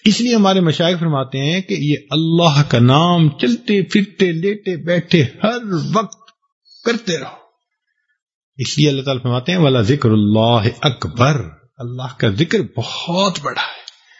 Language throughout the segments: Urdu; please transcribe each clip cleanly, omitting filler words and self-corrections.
اس لیے ہمارے مشائخ فرماتے ہیں کہ یہ اللہ کا نام چلتے پھرتے لیٹے بیٹھے ہر وقت کرتے رہو. اس لیے اللہ تعالیٰ فرماتے ہیں وَلَا ذِكْرُ اللَّهِ أَكْبَرُ، اللہ کا ذکر بہت بڑا ہے.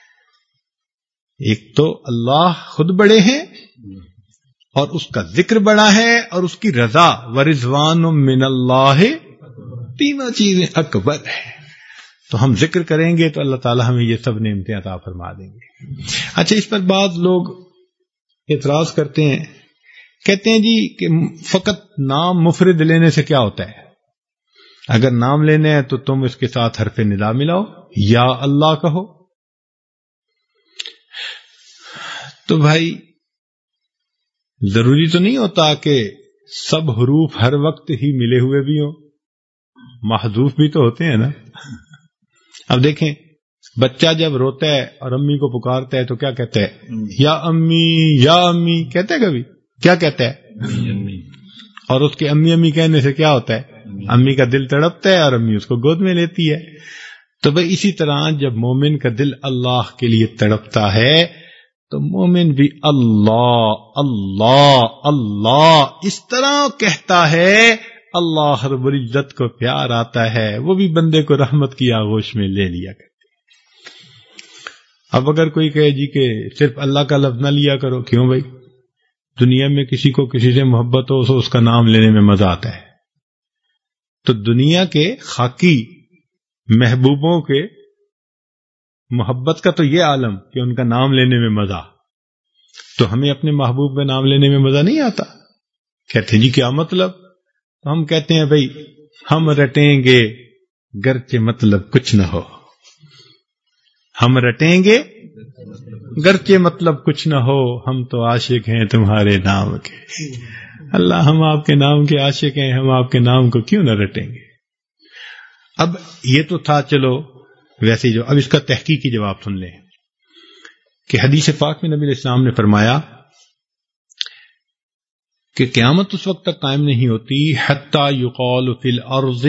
ایک تو اللہ خود بڑے ہیں اور اس کا ذکر بڑا ہے اور اس کی رضا وَرِضْوَانٌ مِّنَ اللَّهِ، تینوں چیزیں اکبر ہیں. تو ہم ذکر کریں گے تو اللہ تعالیٰ ہمیں یہ سب نعمتیں عطا فرما دیں گے. اچھا، اس پر بعض لوگ اعتراض کرتے ہیں، کہتے ہیں جی کہ فقط نام مفرد لینے سے کیا ہوتا ہے؟ اگر نام لینے ہیں تو تم اس کے ساتھ حرف ندا ملاؤ، یا اللہ کہو. تو بھائی ضروری تو نہیں ہوتا کہ سب حروف ہر وقت ہی ملے ہوئے بھی ہوں، محذوف بھی تو ہوتے ہیں نا. اب دیکھیں، بچہ جب روتا ہے اور امی کو پکارتا ہے تو کیا کہتا ہے؟ یا امی یا امی کہتا ہے. کبھی کیا کہتا ہے؟ اور اس کے امی امی کہنے سے کیا ہوتا ہے؟ امی کا دل تڑپتا ہے اور امی اس کو گود میں لیتی ہے. تو بھئی اسی طرح جب مومن کا دل اللہ کے لیے تڑپتا ہے تو مومن بھی اللہ اللہ اللہ اس طرح کہتا ہے. اللہ رب العزت کو پیار آتا ہے، وہ بھی بندے کو رحمت کی آغوش میں لے لیا کرتے. اب اگر کوئی کہے جی کہ صرف اللہ کا لفظ نہ لیا کرو، کیوں بھائی؟ دنیا میں کسی کو کسی سے محبت ہو تو اس کا نام لینے میں مزہ آتا ہے. تو دنیا کے خاکی محبوبوں کے محبت کا تو یہ عالم کہ ان کا نام لینے میں مزہ، تو ہمیں اپنے محبوب کا نام لینے میں مزہ نہیں آتا. کہتے جی کیا مطلب؟ تو ہم کہتے ہیں بھائی ہم رٹیں گے گرچہ مطلب کچھ نہ ہو، ہم رٹیں گے گرچہ مطلب کچھ نہ ہو، ہم تو عاشق ہیں تمہارے نام کے. اللہ ہم آپ کے نام کے عاشق ہیں، ہم آپ کے نام کو کیوں نہ رٹیں گے. اب یہ تو تھا چلو ویسے جو. اب اس کا تحقیقی جواب سن لیں کہ حدیث پاک میں نبی علیہ السلام نے فرمایا کہ قیامت اس وقت تک قائم نہیں ہوتی حتی یقال فی الارض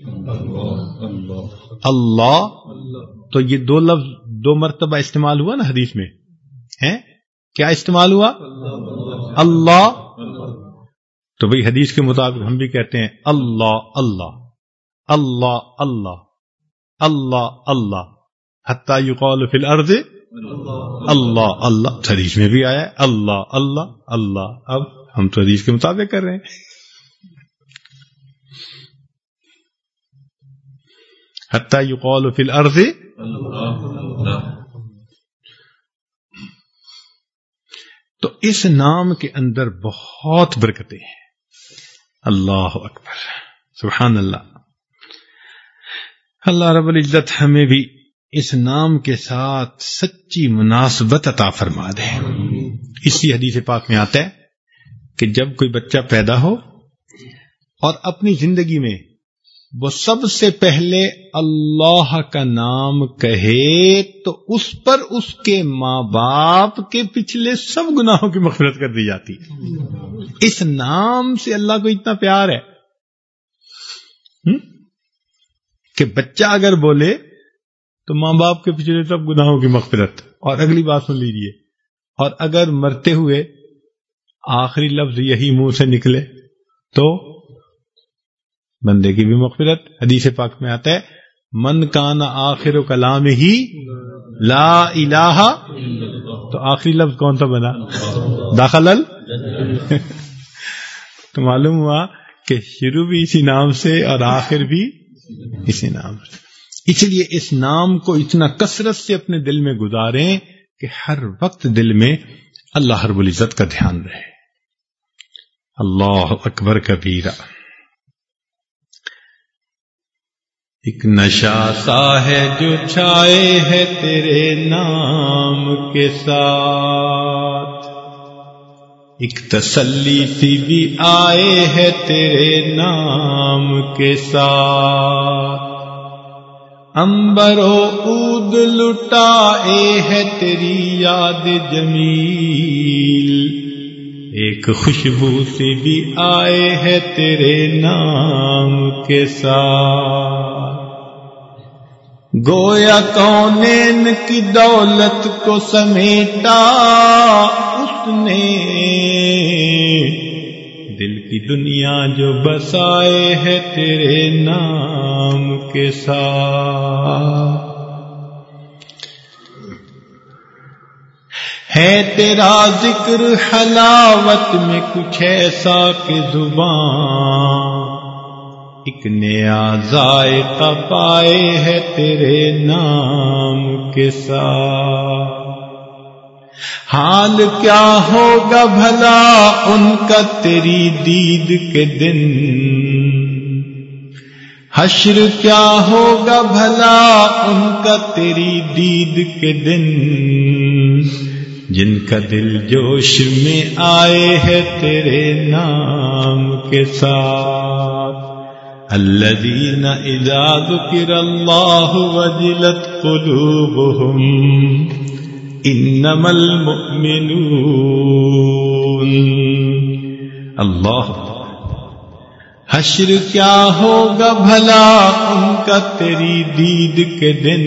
اللہ. تو یہ دو لفظ دو مرتبہ استعمال ہوا نا حدیث میں، ہیں کیا استعمال ہوا؟ اللہ. تو بھئی حدیث کے مطابق ہم بھی کہتے ہیں اللہ اللہ اللہ اللہ اللہ اللہ حتی یقال فی الارض اللہ اللہ. حدیث میں بھی آیا ہے اللہ اللہ اللہ. اب ہم تو حدیث کے مطابق کر رہے ہیں. حتی یقال فی الارض تو اس نام کے اندر بہت برکتیں ہیں. اللہ اکبر، سبحان اللہ. اللہ رب العزت ہمیں بھی اس نام کے ساتھ سچی مناسبت عطا فرما دے. اسی حدیث پاک میں آتا ہے کہ جب کوئی بچہ پیدا ہو اور اپنی زندگی میں وہ سب سے پہلے اللہ کا نام کہے تو اس پر اس کے ماں باپ کے پچھلے سب گناہوں کی مغفرت کر دی جاتی ہے. اس نام سے اللہ کو اتنا پیار ہے کہ بچہ اگر بولے تو ماں باپ کے پچھلے سب گناہوں کی مغفرت. اور اگلی بات سن لیجئے، اور اگر مرتے ہوئے آخری لفظ یہی منہ سے نکلے تو بندے کی بھی مغفرت. حدیث پاک میں آتا ہے من کان آخر کلام ہی لا الہ، تو آخری لفظ کون سا بنا؟ داخل تو معلوم ہوا کہ شروع بھی اسی نام سے اور آخر بھی اسی نام سے. اس لیے اس نام کو اتنا کثرت سے اپنے دل میں گزاریں کہ ہر وقت دل میں اللہ رب العزت کا دھیان رہے. اللہ اکبر کبیرہ. ایک نشہ سا ہے جو چھائے ہے تیرے نام کے ساتھ، ایک تسلی سی بھی آئے ہے تیرے نام کے ساتھ. عنبر و عود لٹائے ہے تیری یاد جمیل، ایک خوشبو سی بھی آئے ہے تیرے نام کے ساتھ. گویا کونین کی دولت کو سمیٹا اس نے، دل کی دنیا جو بسائے ہے تیرے نام کے ساتھ، ہے تیرا ذکر حلاوت میں کچھ ایسا کہ زبان ایک نیا ذائقہ پائے ہے تیرے نام کے ساتھ۔ حال کیا ہوگا بھلا ان کا تیری دید کے دن، حشر کیا ہوگا بھلا ان کا تیری دید کے دن، جن کا دل جوش میں آئے ہے تیرے نام کے ساتھ۔ الذین اذا ذکر اللہ وجلت قلوبہم انما المؤمنون۔ اللہ، حشر کیا ہوگا بھلا ان کا تیری دید کے دن،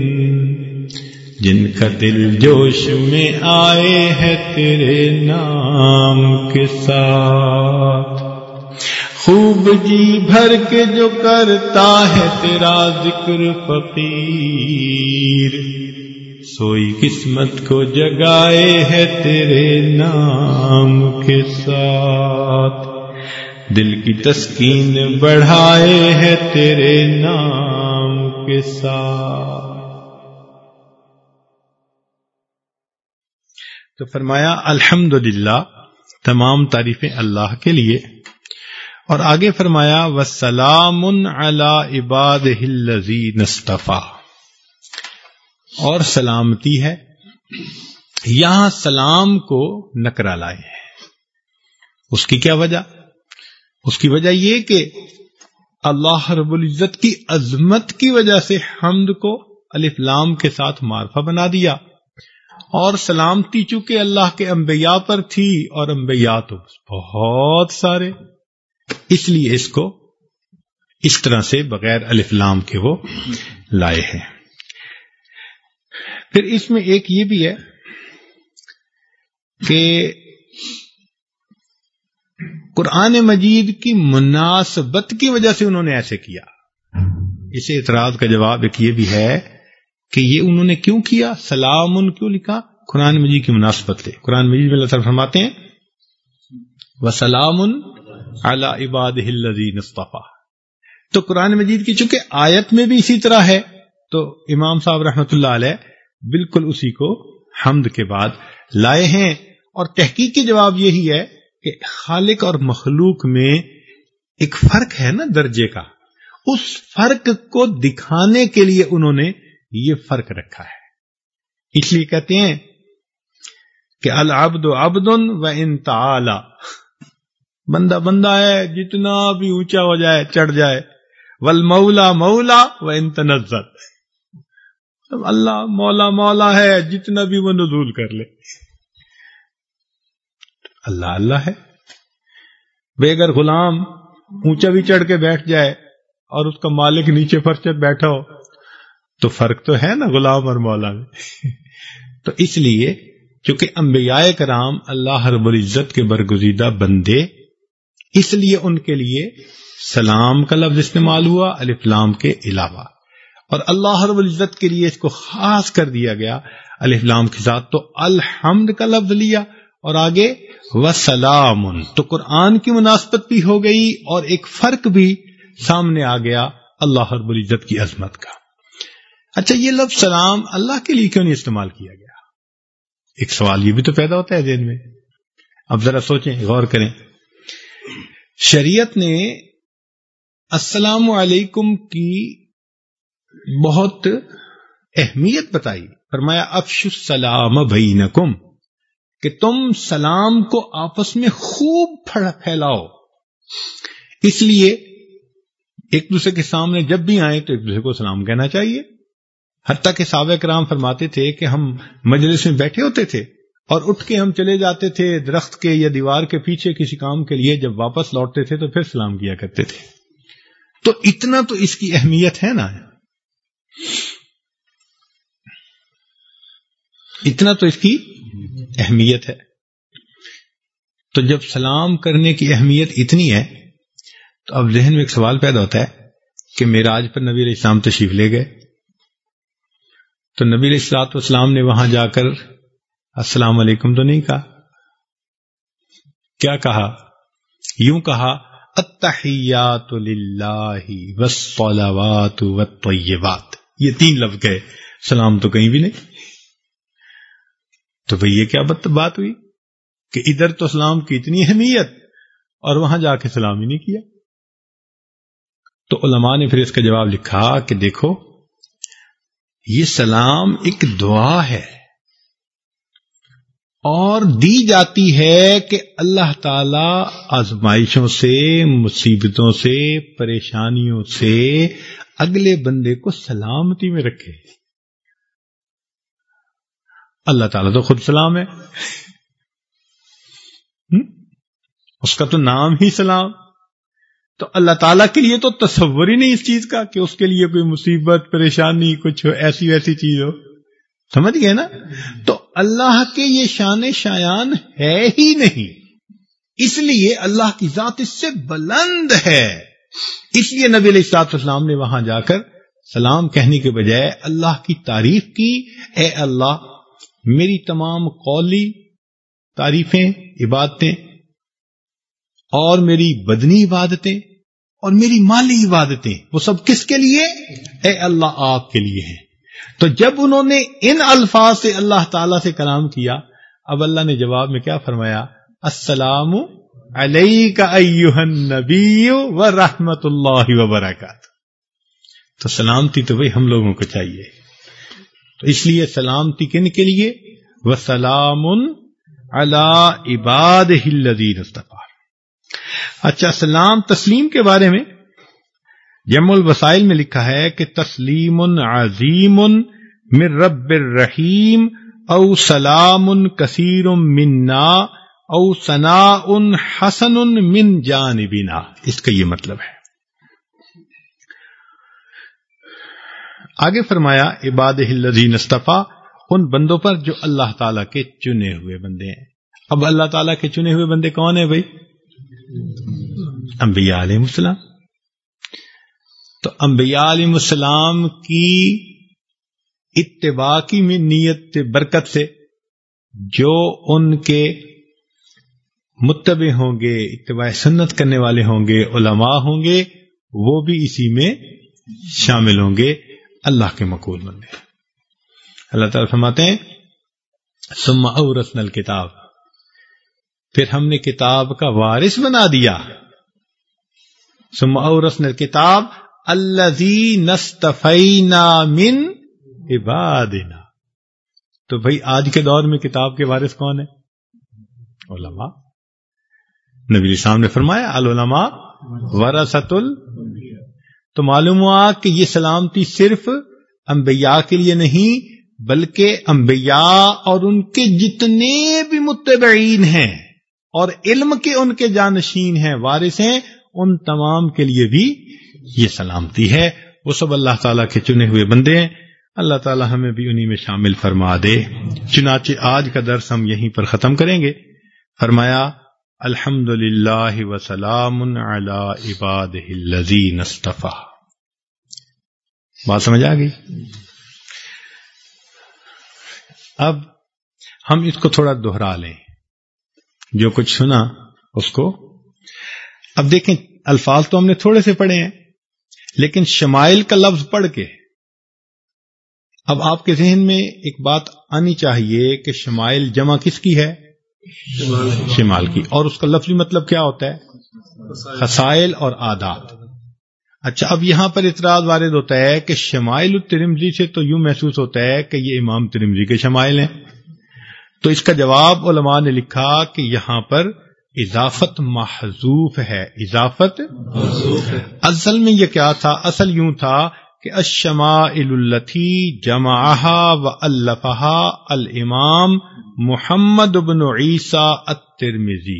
جن کا دل جوش میں آئے ہے تیرے نام کے ساتھ۔ خوب جی بھر کے جو کرتا ہے تیرا ذکر فقیر، سوئی قسمت کو جگائے ہے تیرے نام کے ساتھ، دل کی تسکین بڑھائے ہے تیرے نام کے ساتھ۔ تو فرمایا الحمدللہ، تمام تعریفیں اللہ کے لیے، اور آگے فرمایا وَسَلَامٌ عَلَىٰ عِبَادِهِ الَّذِينَ اصْطَفَىٰ، اور سلامتی ہے، یہاں سلام کو نکرہ لائے ہیں۔ اس کی کیا وجہ؟ اس کی وجہ یہ کہ اللہ رب العزت کی عظمت کی وجہ سے حمد کو الف لام کے ساتھ معرفہ بنا دیا، اور سلامتی چونکہ اللہ کے انبیاء پر تھی، اور انبیاء تو بہت سارے، اس لیے اس کو اس طرح سے بغیر الف لام کے وہ لائے ہیں۔ پھر اس میں ایک یہ بھی ہے کہ قرآن مجید کی مناسبت کی وجہ سے انہوں نے ایسے کیا۔ اس اعتراض کا جواب ایک یہ بھی ہے کہ یہ انہوں نے کیوں کیا، سلام کیوں لکھا؟ قرآن مجید کی مناسبت سے۔ قرآن مجید میں اللہ تعالیٰ فرماتے ہیں وَسَلَامٌ عَلَىٰ عِبَادِهِ الَّذِينَ اصْطَفَىٰ، تو قرآن مجید کی چونکہ آیت میں بھی اسی طرح ہے، تو امام صاحب رحمۃ اللہ علیہ بالکل اسی کو حمد کے بعد لائے ہیں۔ اور تحقیق کے جواب یہی ہے کہ خالق اور مخلوق میں ایک فرق ہے نا درجے کا، اس فرق کو دکھانے کے لیے انہوں نے یہ فرق رکھا ہے۔ اس لیے کہتے ہیں کہ العبد عبد و ان تعالی، بندہ بندہ ہے جتنا بھی اونچا ہو جائے چڑھ جائے، والمولا مولا و ان تنزل، اللہ مولا مولا ہے جتنا بھی وہ نزول کر لے، اللہ اللہ ہے۔ بے اگر غلام اونچا بھی چڑھ کے بیٹھ جائے اور اس کا مالک نیچے فرشت بیٹھا ہو تو فرق تو ہے نا غلام اور مولا میں۔ تو اس لیے چونکہ انبیاء کرام اللہ رب العزت کے برگزیدہ بندے، اس لیے ان کے لیے سلام کا لفظ استعمال ہوا الف لام کے علاوہ، اور اللہ رب العزت کے لیے اس کو خاص کر دیا گیا الف لام کے ساتھ، تو الحمد کا لفظ لیا اور آگے وسلام، تو قرآن کی مناسبت بھی ہو گئی اور ایک فرق بھی سامنے آ گیا اللہ رب العزت کی عظمت کا۔ اچھا، یہ لفظ سلام اللہ کے لیے کیوں نہیں استعمال کیا گیا؟ ایک سوال یہ بھی تو پیدا ہوتا ہے ذہن میں۔ اب ذرا سوچیں، غور کریں۔ شریعت نے السلام علیکم کی بہت اہمیت بتائی، فرمایا افشوا السلام بینکم، کہ تم سلام کو آپس میں خوب پھیلاؤ۔ اس لیے ایک دوسرے کے سامنے جب بھی آئیں تو ایک دوسرے کو سلام کہنا چاہیے۔ حتیٰ کہ صحابہ کرام فرماتے تھے کہ ہم مجلس میں بیٹھے ہوتے تھے اور اٹھ کے ہم چلے جاتے تھے درخت کے یا دیوار کے پیچھے کسی کام کے لیے، جب واپس لوٹتے تھے تو پھر سلام کیا کرتے تھے۔ تو اتنا تو اس کی اہمیت ہے نا۔ اتنا تو اس کی اہمیت ہے. تو جب سلام کرنے کی اہمیت اتنی ہے تو اب ذہن میں ایک سوال پیدا ہوتا ہے کہ معراج پر نبی علیہ السلام تشریف لے گئے تو نبی علیہ الصلوۃ والسلام نے وہاں جا کر السلام علیکم تو نہیں کہا. کیا کہا؟ یوں کہا التحیات للہ والصلوات والطیبات. یہ 3 لفظ گئے، سلام تو کہیں بھی نہیں. تو بھئی یہ کیا بات ہوئی کہ ادھر تو سلام کی اتنی اہمیت اور وہاں جا کے سلام ہی نہیں کیا. تو علماء نے پھر اس کا جواب لکھا کہ دیکھو یہ سلام ایک دعا ہے اور دی جاتی ہے کہ اللہ تعالی آزمائشوں سے، مصیبتوں سے، پریشانیوں سے اگلے بندے کو سلامتی میں رکھے. اللہ تعالیٰ تو خود سلام ہے، اس کا تو نام ہی سلام. تو اللہ تعالیٰ کے لیے تو تصور ہی نہیں اس چیز کا کہ اس کے لیے کوئی مصیبت، پریشانی، کچھ ایسی ویسی چیز ہو. سمجھ گئے نا؟ تو اللہ کے یہ شان شایان ہے ہی نہیں، اس لیے اللہ کی ذات اس سے بلند ہے. اس لیے نبی علیہ الصلوۃ والسلام نے وہاں جا کر سلام کہنے کے بجائے اللہ کی تعریف کی. اے اللہ، میری تمام قولی تعریفیں، عبادتیں اور میری بدنی عبادتیں اور میری مالی عبادتیں وہ سب کس کے لیے؟ اے اللہ آپ کے لیے ہیں. تو جب انہوں نے ان الفاظ سے اللہ تعالی سے کلام کیا، اب اللہ نے جواب میں کیا فرمایا؟ السلام علیک ایھا النبی ورحمۃ اللہ وبرکاتہ. تو سلامتی تو بھئی ہم لوگوں کو چاہیے. تو اس لیے سلامتی کن کے لیے؟ وسلام علی عبادہ الذین اصطفیٰ. اچھا، سلام تسلیم کے بارے میں جمع الوسائل میں لکھا ہے کہ تسلیم عظیم من رب الرحیم او سلام کثیر منا او ثناء حسن من جانبنا. اس کا یہ مطلب ہے. آگے فرمایا عبادہ الذین اصطفیٰ، ان بندوں پر جو اللہ تعالیٰ کے چنے ہوئے بندے ہیں. اب اللہ تعالیٰ کے چنے ہوئے بندے کون ہیں بھائی؟ انبیاء علیہ السلام. تو انبیاء علیہ السلام کی اتباع کی نیت برکت سے جو ان کے متبع ہوں گے، اتباع سنت کرنے والے ہوں گے، علماء ہوں گے، وہ بھی اسی میں شامل ہوں گے، اللہ کے مقبول بندے. اللہ تعالیٰ فرماتے ہیں ثم اورثنا الکتاب، پھر ہم نے کتاب کا وارث بنا دیا. ثم اورثنا الکتاب الذین اصطفینا من عبادنا. تو بھئی آج کے دور میں کتاب کے وارث کون ہے؟ علماء. نبی علیہ السلام نے فرمایا العلماء ورثۃ الانبیاء. تو معلوم ہوا کہ یہ سلامتی صرف انبیاء کے لیے نہیں بلکہ انبیاء اور ان کے جتنے بھی متبعین ہیں اور علم کے ان کے جانشین ہیں، وارث ہیں، ان تمام کے لیے بھی یہ سلامتی ہے. وہ سب اللہ تعالیٰ کے چنے ہوئے بندے ہیں. اللہ تعالیٰ ہمیں بھی انہی میں شامل فرما دے. چنانچہ آج کا درس ہم یہیں پر ختم کریں گے. فرمایا الحمدللہ وسلام علی عبادہ الذین اصطفیٰ. بات سمجھ آ گئی؟ اب ہم اس کو تھوڑا دوہرا لیں، جو کچھ سنا اس کو. اب دیکھیں الفاظ تو ہم نے تھوڑے سے پڑھے ہیں، لیکن شمائل کا لفظ پڑھ کے اب آپ کے ذہن میں ایک بات آنی چاہیے کہ شمائل جمع کس کی ہے؟ شمال کی. اور اس کا لفظی مطلب کیا ہوتا ہے؟ خصائل اور عادات. اچھا، اب یہاں پر اعتراض وارد ہوتا ہے کہ شمائل الترمذی سے تو یوں محسوس ہوتا ہے کہ یہ امام ترمذی کے شمائل ہیں. تو اس کا جواب علماء نے لکھا کہ یہاں پر اضافت محذوف ہے. اضافت اصل میں یہ کیا تھا؟ اصل یوں تھا کہ الشمائل التی جمعها والفها الامام محمد بن عیسیٰ الترمذی.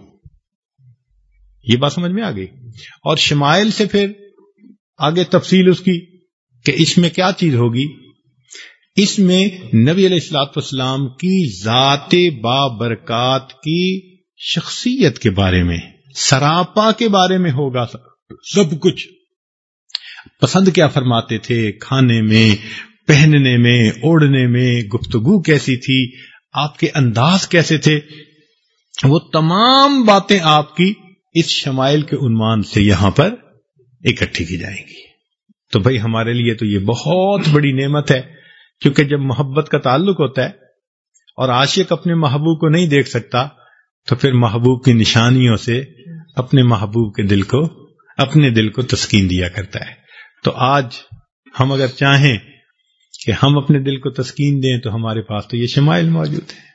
یہ بات سمجھ میں آ گئی. اور شمائل سے پھر آگے تفصیل اس کی کہ اس میں کیا چیز ہوگی اس میں نبی علیہ الصلوۃ والسلام کی ذات بابرکات کی شخصیت کے بارے میں، سراپا کے بارے میں ہوگا سب کچھ. پسند کیا فرماتے تھے، کھانے میں، پہننے میں، اوڑھنے میں، گفتگو کیسی تھی، آپ کے انداز کیسے تھے، وہ تمام باتیں آپ کی اس شمائل کے عنوان سے یہاں پر اکٹھی کی جائیں گی. تو بھائی ہمارے لیے تو یہ بہت بڑی نعمت ہے، کیونکہ جب محبت کا تعلق ہوتا ہے اور عاشق اپنے محبوب کو نہیں دیکھ سکتا تو پھر محبوب کی نشانیوں سے اپنے محبوب کے دل کو، اپنے دل کو تسکین دیا کرتا ہے. تو آج ہم اگر چاہیں کہ ہم اپنے دل کو تسکین دیں تو ہمارے پاس تو یہ شمائل موجود ہے.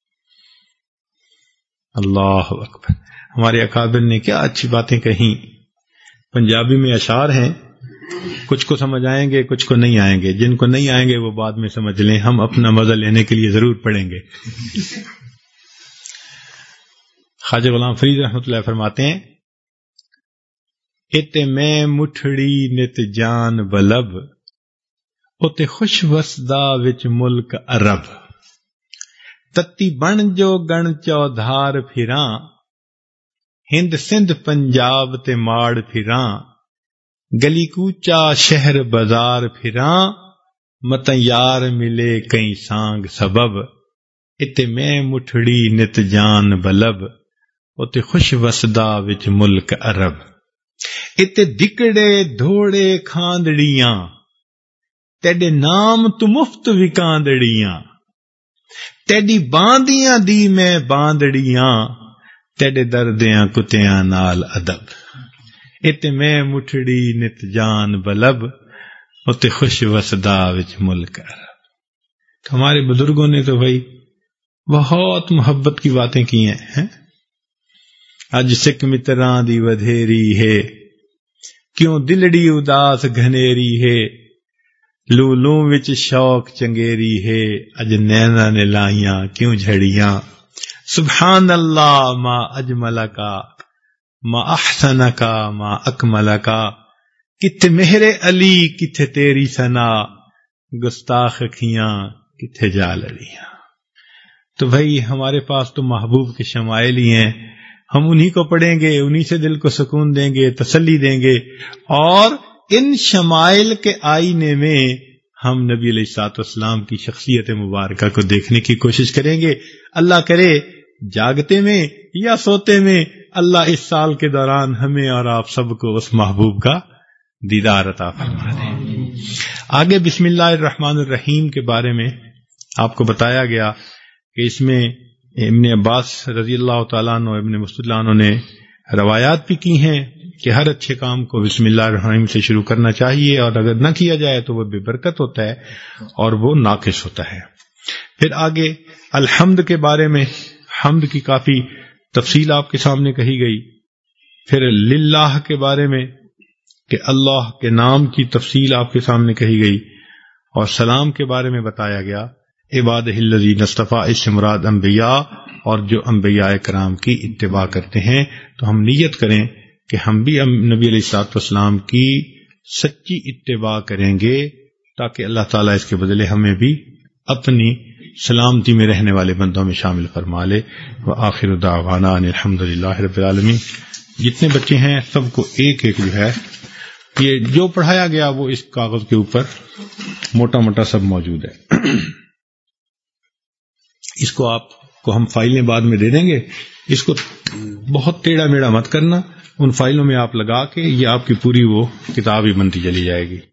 اللہ اکبر. ہمارے اکابر نے کیا اچھی باتیں کہیں. پنجابی میں اشعار ہیں، کچھ کو سمجھ آئیں گے، کچھ کو نہیں آئیں گے. جن کو نہیں آئیں گے وہ بعد میں سمجھ لیں، ہم اپنا مزہ لینے کے لیے ضرور پڑھیں گے. خواجہ غلام فرید رحمۃ اللہ فرماتے ہیں، اتے میں مٹھڑی نت جان بلب، اتے خوش وسدا وچ ملک عرب، تتی بن جو گن چودھار پھراں، ہند سندھ پنجاب تے ماڑ پھراں، گلی کوچا شہر بازار پھراں، مت یار ملے کئی سانگ سبب، اتے میں مٹھڑی نت جان بلب، اتے خوش وسدا وچ ملک عرب، اتے دکڑے دھوڑے کھاندڑیاں، تیڈے نام تو مفت وکاندڑیاں، تیڈی باندیاں دی میں باندڑیاں، تیڈے دردیاں کتیاں نال ادب، اتے میں مٹھڑی نت جان بلب، اتے خوش وسدا وچ ملک عرب. ہمارے بزرگوں نے تو بھائی بہت محبت کی باتیں کی ہیں. اج سکھ متراں دی ودھیری ہے، کیوں دلڑی اداس گھنیری ہے، لولوں وچ شوق چنگیری ہے، اج نینا نے لائیاں کیوں جھڑیاں، سبحان اللہ ما اجمل کا، ما احسن کا، ما اکمل کا، کتھے مہر علی کتھے تیری ثنا، گستاخ کھیاں کتھے جا لڑیاں. تو بھائی ہمارے پاس تو محبوب کے شمائل ہی ہیں، ہم انہی کو پڑھیں گے، انہی سے دل کو سکون دیں گے، تسلی دیں گے، اور ان شمائل کے آئینے میں ہم نبی علیہ الصلوۃ والسلام کی شخصیت مبارکہ کو دیکھنے کی کوشش کریں گے. اللہ کرے جاگتے میں یا سوتے میں اللہ اس سال کے دوران ہمیں اور آپ سب کو اس محبوب کا دیدار عطا فرما دے. آگے بسم اللہ الرحمن الرحیم کے بارے میں آپ کو بتایا گیا کہ اس میں ابن عباس رضی اللہ تعالیٰ عنہ، ابن مسعود عنہ نے روایات بھی کی ہیں کہ ہر اچھے کام کو بسم اللہ الرحمن الرحیم سے شروع کرنا چاہیے، اور اگر نہ کیا جائے تو وہ بے برکت ہوتا ہے اور وہ ناقص ہوتا ہے. پھر آگے الحمد کے بارے میں، حمد کی کافی تفصیل آپ کے سامنے کہی گئی. پھر للہ کے بارے میں کہ اللہ کے نام کی تفصیل آپ کے سامنے کہی گئی، اور سلام کے بارے میں بتایا گیا. عبادہ الذین اصطفیٰ، اس سے مراد انبیاء اور جو انبیاء کرام کی اتباع کرتے ہیں. تو ہم نیت کریں کہ ہم بھی نبی علیہ الصلوۃ والسلام کی سچی اتباع کریں گے، تاکہ اللہ تعالیٰ اس کے بدلے ہمیں بھی اپنی سلامتی میں رہنے والے بندوں میں شامل فرما لے. وآخر دعوانا ان الحمدللہ رب العالمین. جتنے بچے ہیں سب کو ایک ایک جو ہے یہ جو پڑھایا گیا وہ اس کاغذ کے اوپر موٹا موٹا سب موجود ہے. اس کو آپ کو ہم فائلیں بعد میں دے دیں گے، اس کو بہت ٹیڑھا میڑھا مت کرنا، ان فائلوں میں آپ لگا کے یہ آپ کی پوری وہ کتاب ہی بنتی چلی جائے گی.